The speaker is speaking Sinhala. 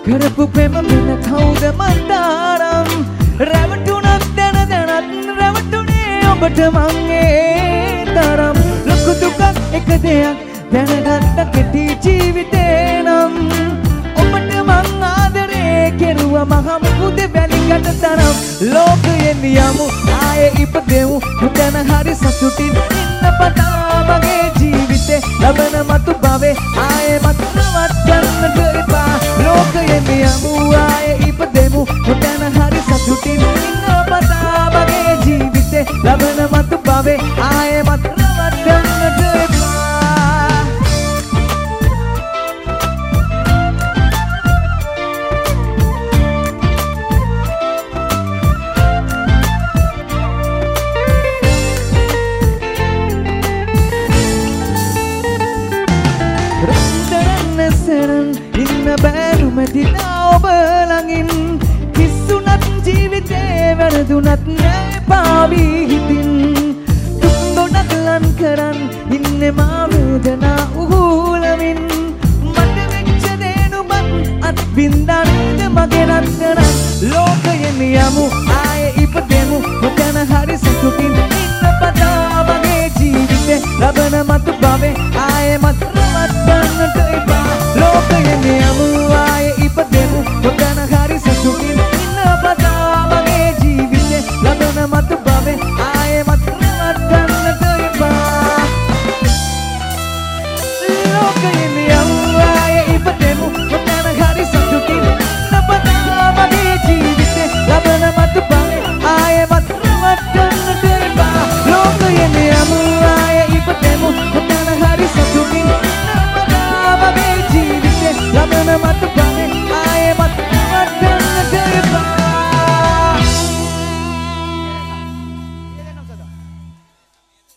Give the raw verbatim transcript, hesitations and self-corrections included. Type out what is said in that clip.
කරපු පෙම වෙන කවුද මන්දාරම් රැවටුණක් දැන දැනත් රැවටුනේ ඔබට මං ඒ තරම් ලොකු දුකක් එක දෙයක් දැනගත්ත කෙටි ජීවිතේ නම් ඔබට මං ආදරේ කෙරුවා මහ මුකුද වැලිකට තරම් ලෝකයෙන් යමු ආයේ ඉපදෙමු මුදන හරි සතුටින් ඉන්න පතා මගේ ජීවිතේ ලබන මතු භවේ ආයේ මත් නවත්තන්නට එපා ලෝකයෙන් යමු ආයේ ඉපදෙමු මුදන හරි සතුටින් ඉන්න පතා මගේ ජීවිතේ ලබන මතු භවේ ආයේ මත් නවත්තන්නට එපා ඉන්න බෑනුමැතිනා ඔබ ළඟින් කිස්සුනත් ජීවිතේ වැරදුනත් නෑ පාවී හිතින් දුක් ගොඩක් ලන් කරන් ඉන්නේ මා වේදනා උහුලමින් මට වෙච්ච දේනුමත් අත් බින්දන්නද මගේ නන්දන ලෝකයෙන් යමු ආයේ ඉපදෙමු මොකන හරි සතුටින් ඉන්න පතා මගේ ජීවිතේ ලබන මතු භවේ